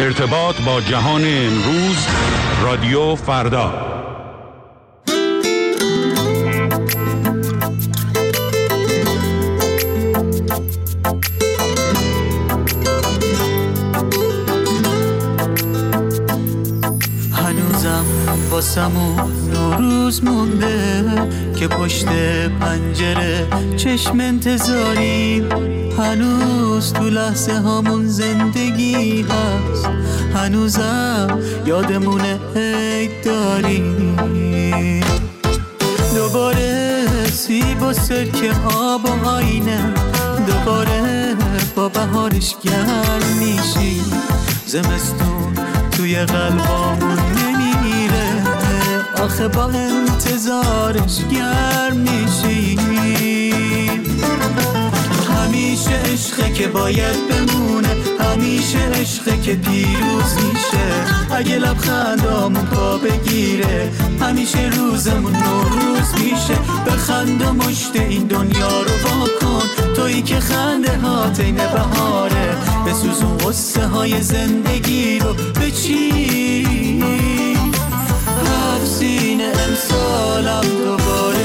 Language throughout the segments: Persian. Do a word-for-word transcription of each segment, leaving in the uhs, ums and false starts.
ارتباط با جهان امروز، رادیو فردا. هنوزم واسمون نوروز مونده که پشت پنجره چشم انتظاریم، هنوز تو لحظه هامون زندگی هست، هنوزم یادمونه عید داریم. دوباره سیب و سرکه آب و آینه، دوباره با بهارش گرم میشی، زمستون توی قلبامون نمیره، آخه با انتظارش گرم میشی. همیشه عشقه که باید بمونه، همیشه عشقه که پیروز میشه، اگه لبخندامون پا بگیره، همیشه روزمون نوروز میشه. بخند و مشت این دنیا رو واکن، تویی که خنده هات این بهاره، بسوزون غصه های زندگی رو بچین. هفت سینه امسالم دوباره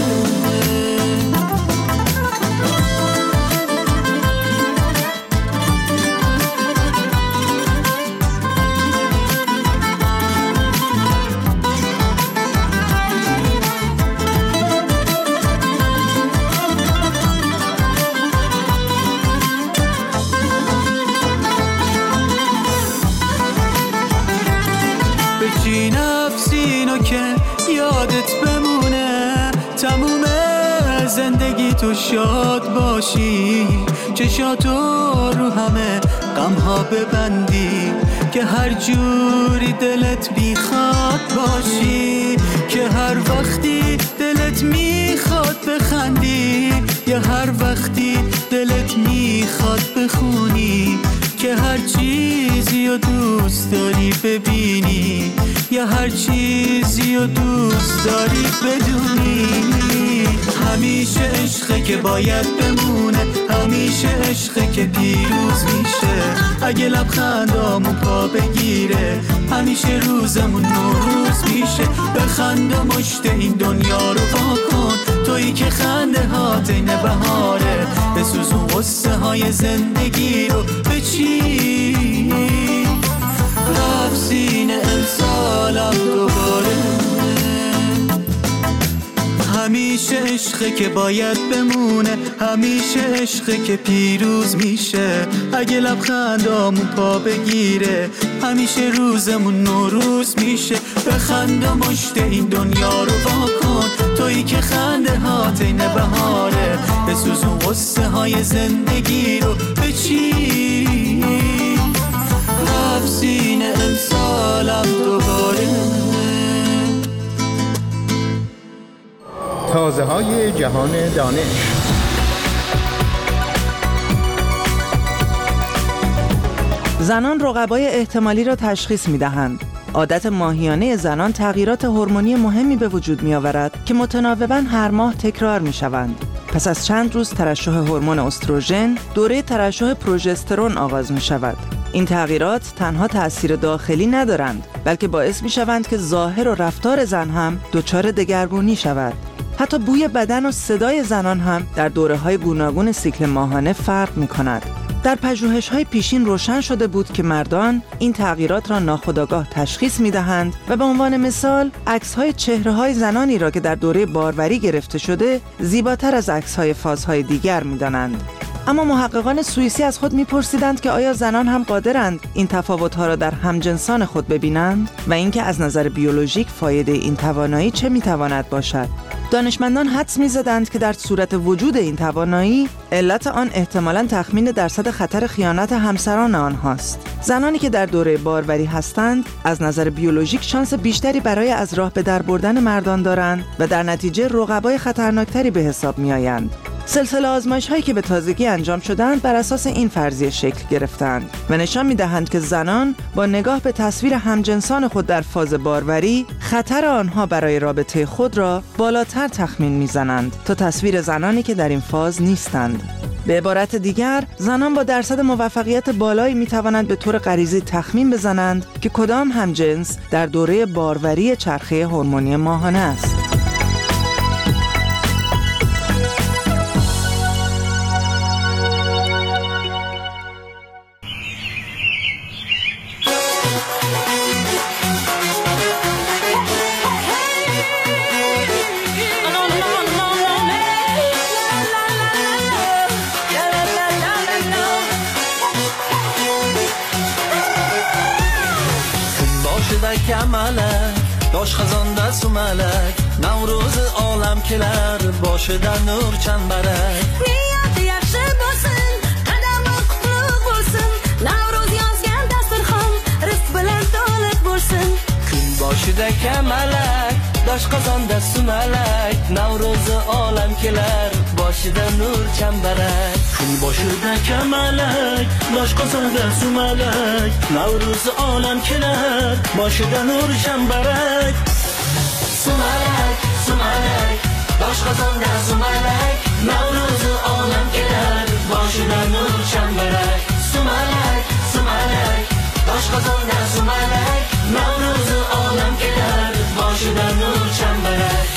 که یادت بمونه، تموم زندگی تو شاد باشی، چشاتو رو همه غمها ببندی، که هر جوری دلت بیخواد باشی، که هر وقتی دلت میخواد بخندی، یا هر وقتی دلت میخواد بخونی، که هر چیزی رو دوست داری ببینی، یا هر چیزی رو دوست داری بدونی. همیشه عشقه که باید بمونه، همیشه عشقه که پیروز میشه، اگه لبخندامون پا بگیره، همیشه روزمون نوروز میشه. بخند و مشت این دنیا رو واکن، تویی که خنده هات این بهاره، بسوزون غصه های زندگی رو بچین. هفت سینه امسالم دوباره، همیشه عشقه که باید بمونه، همیشه عشقه که پیروز میشه، اگه لبخندامون پا بگیره، همیشه روزمون نوروز میشه. بخند و مشت این دنیا رو واکن، تویی که خنده هات این بهاره، بسوزون غصه های زندگی رو بچین. هفت سینه امسالم دوباره. تازه های جهان دانش. زنان رقبای احتمالی را تشخیص می‌دهند. عادت ماهیانه زنان تغییرات هورمونی مهمی به وجود می‌آورد که متناوباً هر ماه تکرار می‌شوند. پس از چند روز ترشح هورمون استروژن، دوره ترشح پروژسترون آغاز می‌شود. این تغییرات تنها تأثیر داخلی ندارند، بلکه باعث می‌شوند که ظاهر و رفتار زن هم دچار دگرگونی شود. حتی بوی بدن و صدای زنان هم در دوره‌های گوناگون سیکل ماهانه فرق می‌کند. در پژوهش‌های پیشین روشن شده بود که مردان این تغییرات را ناخودآگاه تشخیص می‌دهند و به عنوان مثال عکس‌های چهره‌های زنانی را که در دوره باروری گرفته شده زیباتر از عکس‌های فازهای دیگر می‌دانند. اما محققان سوئیسی از خود می‌پرسیدند که آیا زنان هم قادرند این تفاوت‌ها را در همجنسان خود ببینند و اینکه از نظر بیولوژیک فایده این توانایی چه می‌تواند باشد. دانشمندان حدس می‌زدند که در صورت وجود این توانایی، علت آن احتمالاً تخمین درصد خطر خیانت همسران آنهاست. زنانی که در دوره باروری هستند، از نظر بیولوژیک شانس بیشتری برای از راه به در بردن مردان دارند و در نتیجه رقبای خطرناکتری به حساب می‌آیند. سلسله آزمایش‌هایی که به تازگی انجام شدند بر اساس این فرضیه شکل گرفتند و نشان می‌دهند که زنان با نگاه به تصویر همجنسان خود در فاز باروری خطر آنها برای رابطه خود را بالاتر تخمین می‌زنند تا تصویر زنانی که در این فاز نیستند. هفت سینه امسالم دوباره، همیشه عشقه که باید بمونه، همیشه عشقه که پیروز میشه، اگه لبخندامون پا بگیره، همیشه روزمون نوروز میشه. بخند و مشت این دنیا رو واکن، تویی که خنده هات این بهاره، بسوزون غصه های زندگی رو بچین. هفت سینه امسالم دوباره. تازه های جهان دانش. به عبارت دیگر، زنان با درصد موفقیت بالایی می توانند به طور غریزی تخمین بزنند که کدام همجنس در دوره باروری چرخه هورمونی ماهانه است. Dosh khazonda sumalak Navro'z olam kelar boshida nur chambarak Niyati yaxshi bo'lsin qadami qutlug' bo'lsin Navro'z yozgan dasturxon rizq bilan to'liq bo'lsin Kun boshida kamalak dosh khazonda sumalak Navro'z olam kelar boshida nur chambarak Kun boshida kamalak dosh khazonda sumalak Navro'z olam kelar boshida nur chambarak Sumalak, sumalak, dosh khazonda sumalak Navro'z olam kelar boshida nur chambarak Sumalak, sumalak, dosh khazonda sumalak Navro'z olam kelar boshida nur chambarak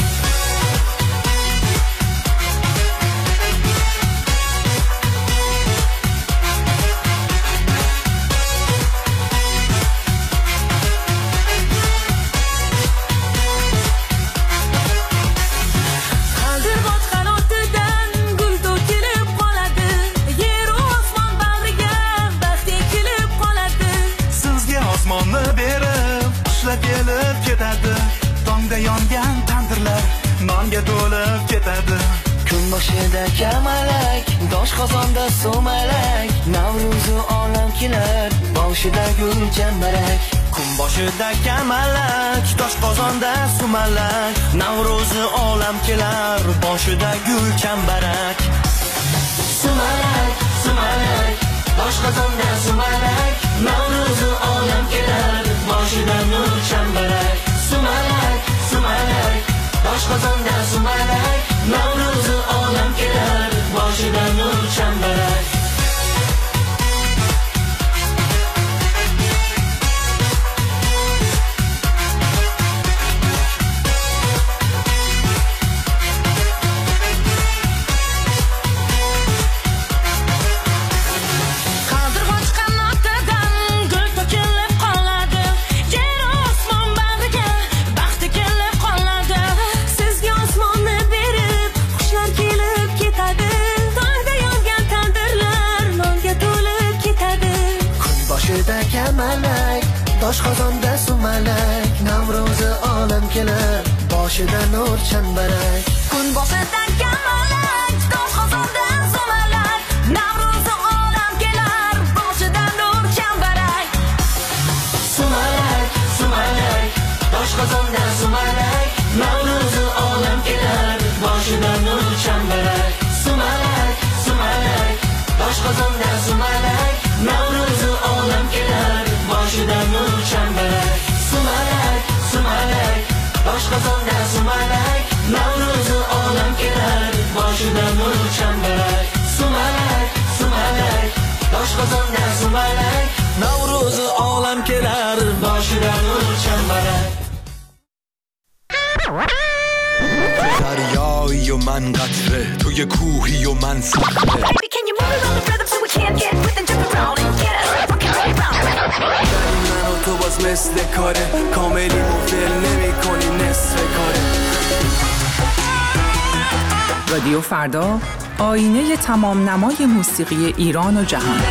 yongan tandirlar nonga to'lib ketadi kun boshida kamalak dosh qozonda sumalak Navro'z olam kelar boshida gul chambarak kun boshida kamalak dosh qozonda sumalak Navro'z olam kelar boshida gul chambarak sumalak sumalak dosh qozonda sumalak Navro'z olam kelar boshida nur chambarak sumalak sumalak dosh qozonda sumalak Navro'z olam kelar boshida nur chambarak kamalak dosh qozonda sumalak Navro'z olam kelar boshida nur chambarak kun boshida kamalak dosh qozonda sumalak Navro'z olam kelar boshida nur chambarak sumalak sumalak dosh qozonda sumalak Navro'z olam kelar boshida nur chambarak sumalak sumalak dosh qozonda sumalak Navro'z olam kelar boshida nur chambarak sumalak sumalak dosh qozonda sumalak Navro'z olam kelar boshida nur chambarak sumalak sumalak dosh qozonda sumalak Navro'z olam kelar boshida nur chambarak دریایی و من قطره توی کوهی و من صخره من و تو باز مثل کاره کاملی مفل نمی کنی نصف کاره رادیو فردا آینه تمام نمای موسیقی ایران و جهان.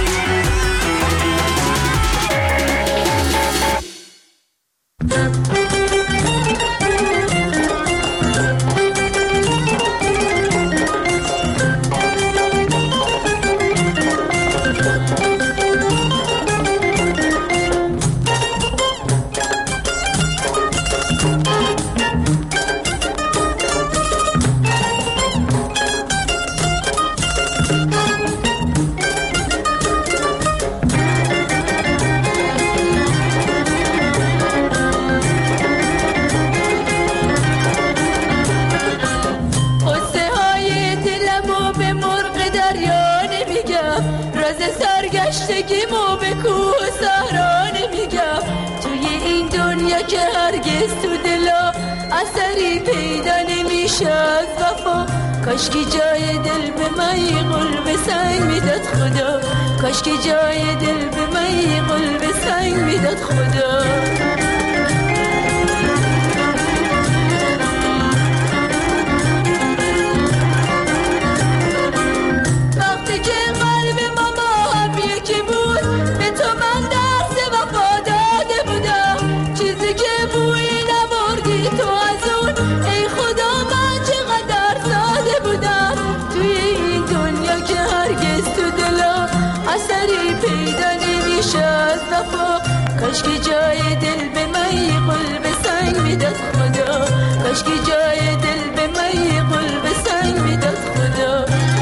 دنیا که هرگز تو دلا اثری پیدا نمیشه از وفا. کاش که جای دل به من قلب سنگ میداد خدا، کاش که جای دل به من قلب سنگ میداد خدا. وقتی که قلب ماما هم یکی بود به تو من درس وفا داده بودم. چیزی که بوی نبردی تو از اون ای خدا من چقدر ساده بودم. توی این دنیا که هرگز تو دلا اثری پیدا نمیشه از وفا. کاش که جای دل به من قلب سنگ میداد خدا، کاش که جای دل به من قلب سنگ میداد خدا.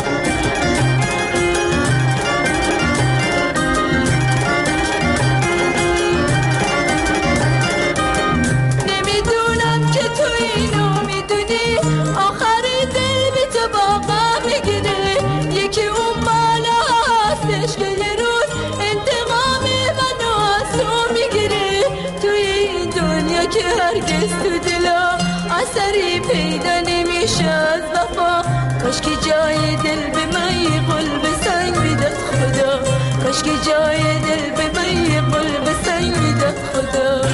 نمیدونم که تو اینو میدونی آخر دل به تو باقا میگیره. یکی اون بالا هستش که یه روز انتقام منو از تو میگیره. توی این دنیا که هرگز تو دلا اثری پیدا نمیشه از وفا. کاش که جای دل به من قلب سنگ میداد خدا، کاش که جای دل به من قلب سنگ میداد خدا.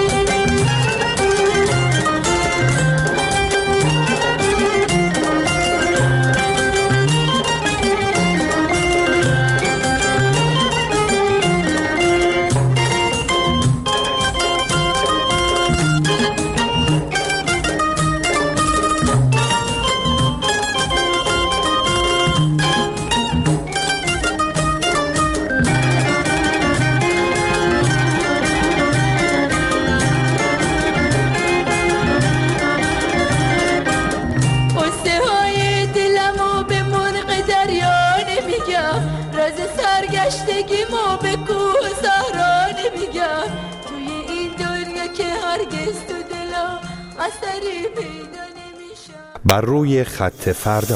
سرگشتگیمو به کوه صحرا نمیگم. توی این دنیا که هرگز تو دلا اثری پیدا نمیشه. بر روی خط فردا.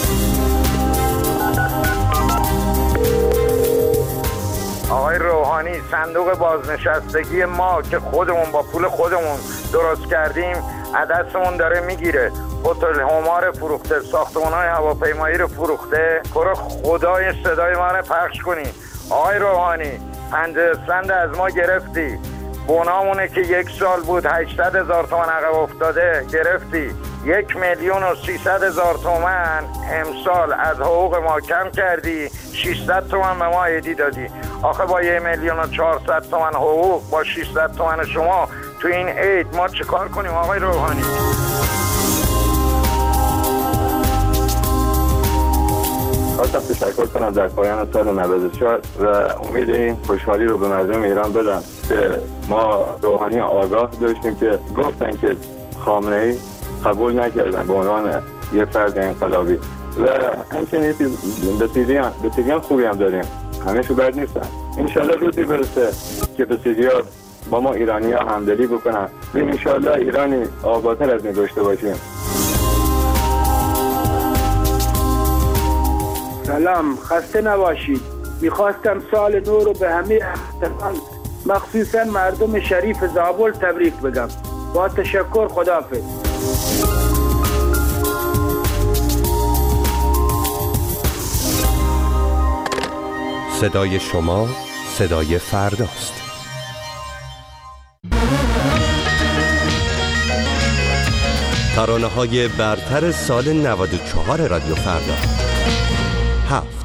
آقای روحانی، صندوق بازنشستگی ما که خودمون با پول خودمون درست کردیم عدسمون داره میگیره. هتل همار فروخته، ساختمان‌های هواپیمایی رو فروخته. برو خدای صدای من پخش کنی. آقای روحانی، پنجاه سنت از ما گرفتی. بنامونه که یک سال بود هشتصد هزار تومان عقب افتاده گرفتی. یک میلیون و سیصد هزار تومان امسال از حقوق ما کم کردی. ششصد تومان به ما هدیه دادی. آخه با یک میلیون و چهارصد تومان حقوق با ششصد تومان شما تو این عید ما چه کار کنیم آقای روحانی؟ خواستم تشکر کنم در پایان سال نود و چهار و امید این خوشحالی رو به مردم ایران بدم که ما روحانی آگاه داشتیم که گفتن که خامنه‌ای قبول نکردن به عنوان یه فرد انقلابی و همچنین بسیجیان بسیجیان خوبی هم داریم، همه شو بد نیستن. انشالله روزی برسه که بسیجیان با ما ایرانی ها همدلی بکنن و انشالله ایرانی آبادتر از این داشته باشیم. سلام، خسته نباشید. میخواستم سال نو رو به همه احتفال مخصوصا مردم شریف زابل تبریک بگم. با تشکر، خداحافظ. صدای شما صدای فرداست. ترانه‌های برتر سال نود و چهار رادیو فردا. هفت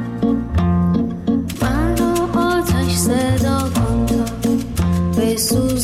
من رو آتش صدا کن تا به سوی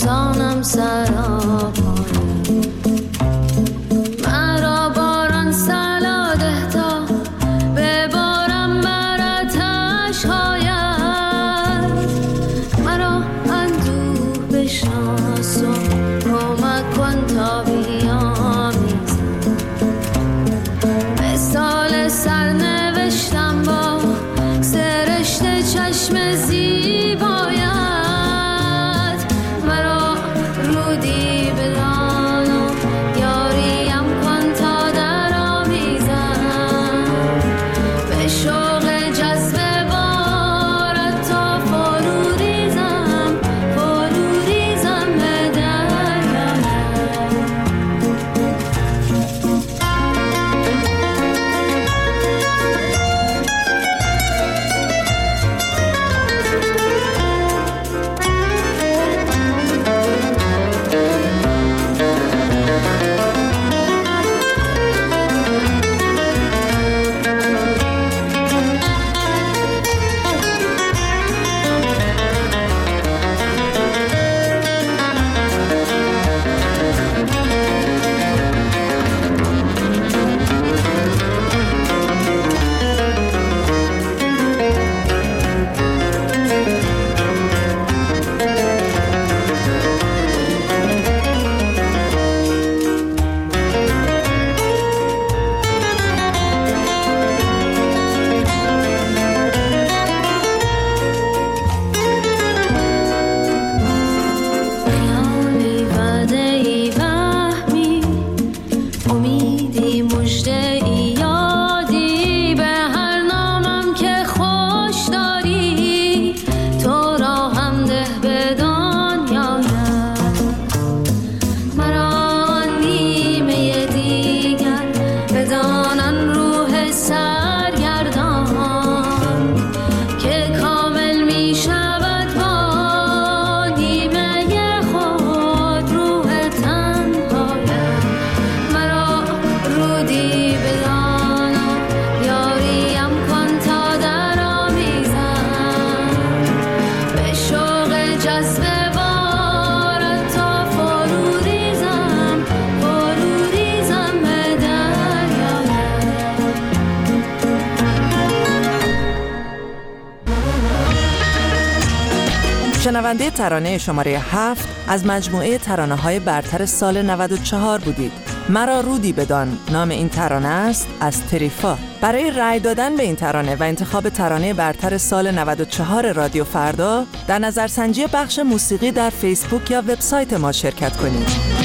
شنونده ترانه شماره هفت از مجموعه ترانه‌های برتر سال نود و چهار بودید. مرا رودی بدان نام این ترانه است از تریفا. برای رأی دادن به این ترانه و انتخاب ترانه برتر سال نود و چهار رادیو فردا در نظرسنجی بخش موسیقی در فیسبوک یا وبسایت ما شرکت کنید.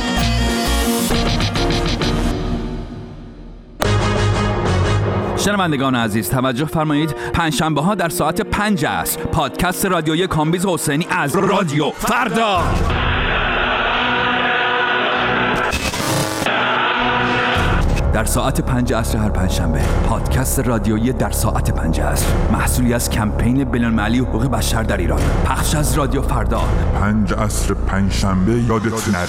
شنوندگان عزیز توجه فرمایید، پنجشنبه ها در ساعت پنج عصر پادکست رادیویی کامبیز حسینی از رادیو فردا. در ساعت پنج عصر هر پنجشنبه پادکست رادیویی در ساعت پنج عصر، محصولی از کمپین بین‌المللی حقوق بشر در ایران، پخش از رادیو فردا. پنج عصر پنجشنبه یادت نره.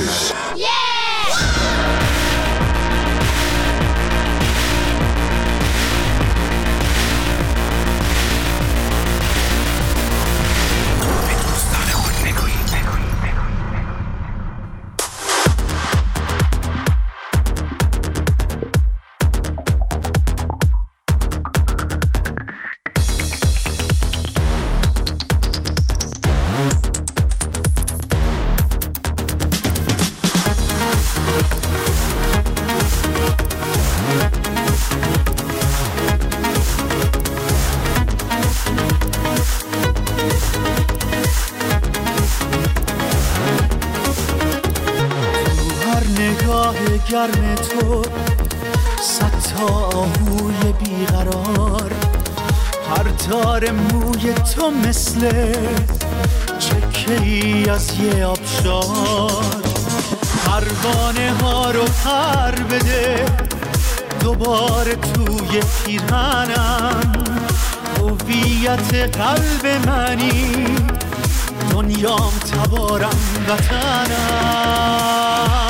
گرم تو صد تا آهوی بیقرار، هر تار موی تو مثل چکه‌ای از یه آبشار. پروانه ها رو پر بده دوباره توی پیرهنم، هویت قلب منی دنیام تبارم وطنم.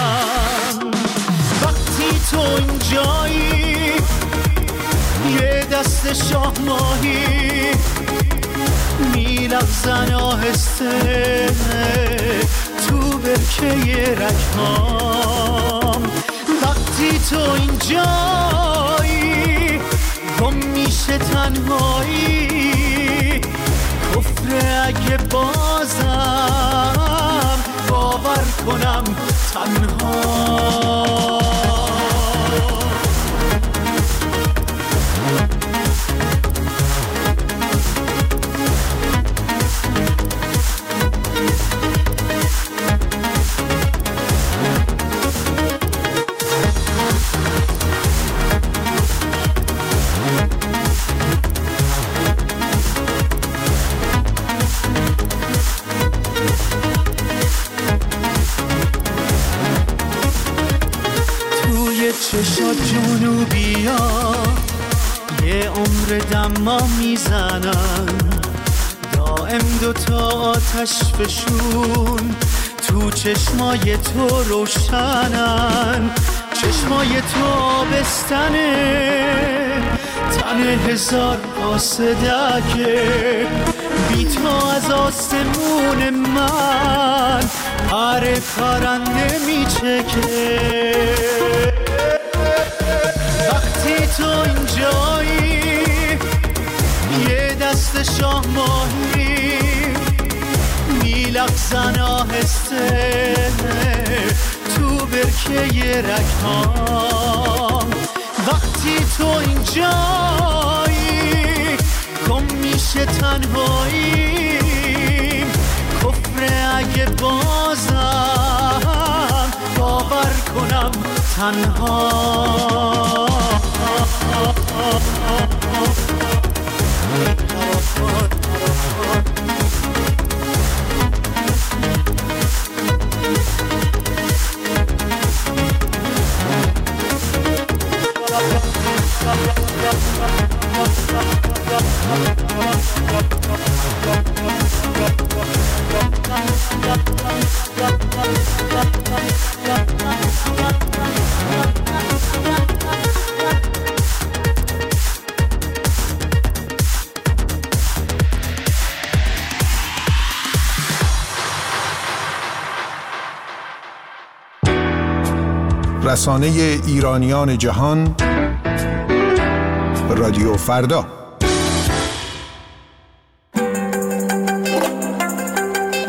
تو اینجایی یه دست شاه ماهی میلغزن آهسته تو برکه رگهام. وقتی تو اینجایی گم میشه تنهایی، کفر اگه بازم باور کنم تنها. چشات جنوبیا یه عمر دما میزنن، دائم دوتا آتش فشون تو چشمای تو روشنن. چشمای تو آبستنه، تن هزار قاصدکه، بی تو از آسمون من هر پرنده میچکه. وقتی تو اینجایی یه دست شاه ماهی میلغزن آهسته تو برکه رگهام. وقتی تو اینجایی گم میشه تنهایی، کفر اگه بازم باور کنم تنها. رسانه ایرانیان جهان رادیو فردا.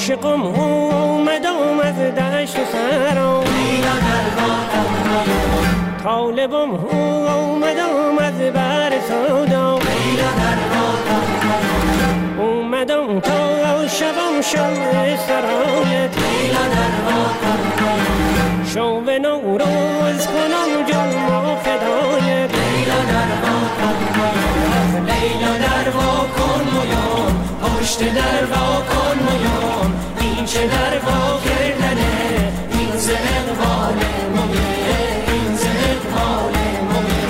عاشقم اومدم از دشت و سرا لیلا در واقعم طالبم اومدم از بر سودا لیلا در واقعم اومدم تا شبم شم سرایت لیلا در واقعم شو به نوروز کنم جلم و فدایت لیلا در واقعم لیلا در واقعم مویان پشت در واقعم مویان این چه در واقع کردنه این ز اقبال مویه این ز اقبال مویه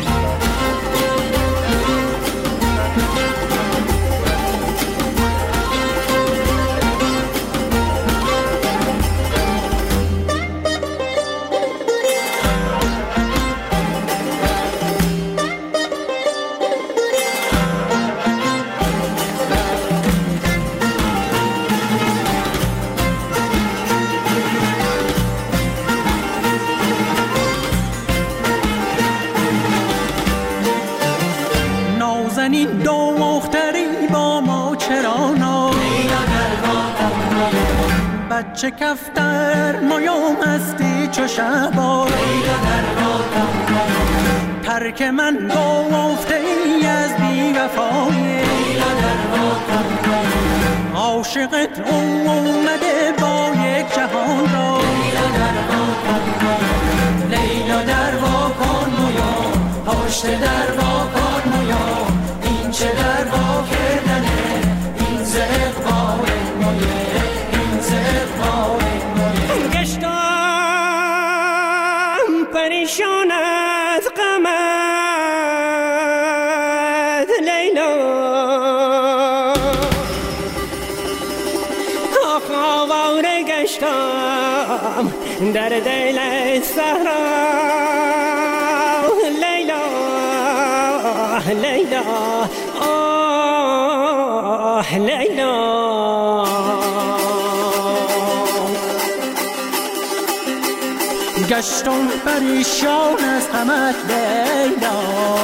بچه کفتر مایا مستی چو شبا لیلا در واقعم ترک من گفته ای از بی وفایی لیلا در واقعم عاشقت اومده با یک جهان را لیلا در واقعم لیلا در واقعم مویا پشت در واقعم مویا این چه در واقع کردنه این ز اقبال مویه گشتم پریشان از غمت لیلا آواره گشتم در دل صحرا لیلا لیلا آه لیلا گشتم پریشان از غمت لیلا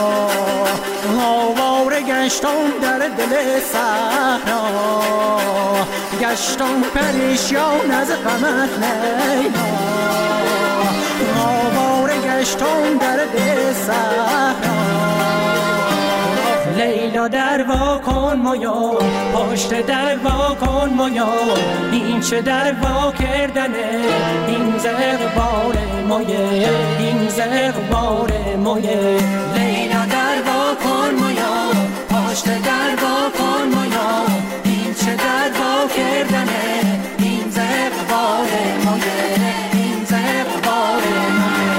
آواره گشتم در دل صحرا گشتم پریشان از غمت لیلا آواره گشتم در دل صحرا لیلا در وا کن مویا پشت در وا کن مویا این چه در وا کردنه این ز اقبال مویه این ز اقبال مویه لیلا در وا کن مویا پشت در وا کن مویا این چه در وا کردنه این ز اقبال مویه این ز اقبال مویه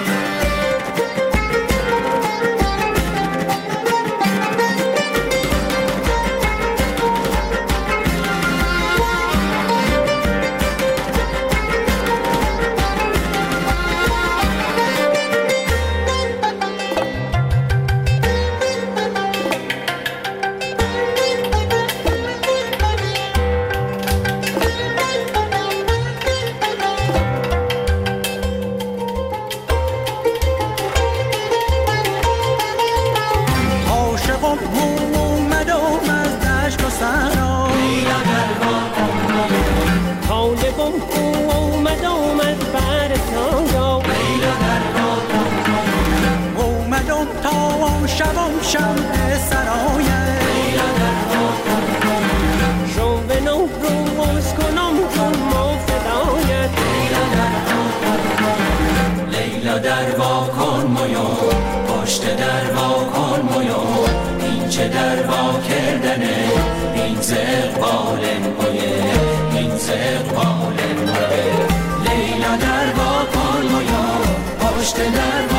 شبم شمع سرایت لیلا در واقعم شو به نوروز کنم جلم و فدایت لیلا در واقعم لیلا در واقعم مویا پشت در واقعم مویا این چه در وا کردنه این ز اقبال مویه این ز اقبال مویه لیلا در واقعم مویا پشت در